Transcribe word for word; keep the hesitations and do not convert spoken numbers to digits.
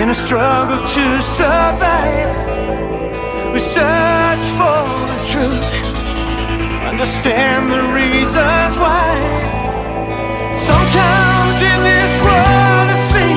in a struggle to survive. We search for the truth, understand the reasons why. Sometimes in this world it seems